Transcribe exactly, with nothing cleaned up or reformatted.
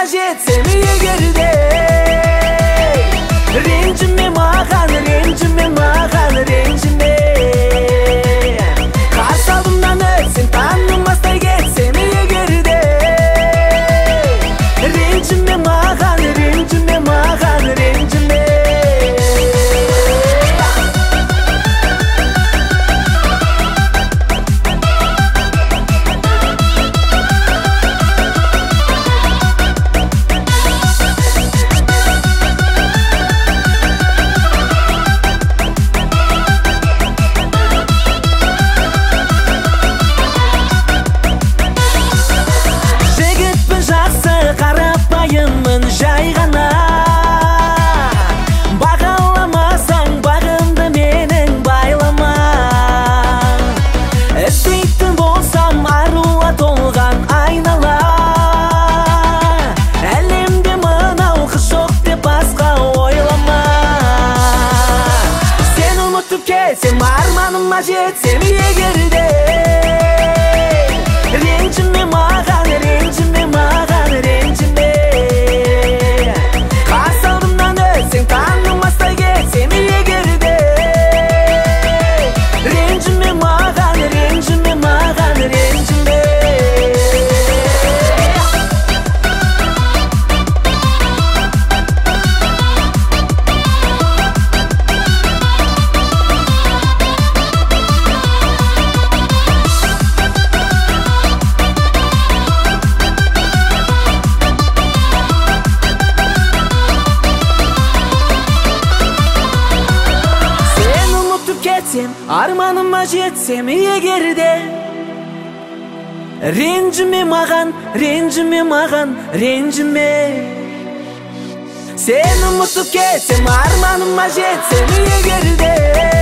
жетсем эгерде, ренжіме маған, ренжіме маған, ренжіме. Қарсы алдымнан өтсең, танымастай кетсем эгерде, ренжіме маған, ренжіме маған, ренжіме. Жай ғана бағаламасаң бағымды менің байлама. Іздейтін болсам аруға толған айнала, әлемде мынау қыз жоқ деп басқа ойлама. Сен ұмытып кетсем, арманыма жетсем егерде, ренжіме маған, ренжіме маған, ренжіме. Танымастай кетсем егерде, ренжіме маған, ренжіме маған, ренжіме. Арманыма жетсем егерде, ренжіме маған, ренжіме маған, ренжіме. Сен ұмытып кетсем, арманыма жетсем егерде,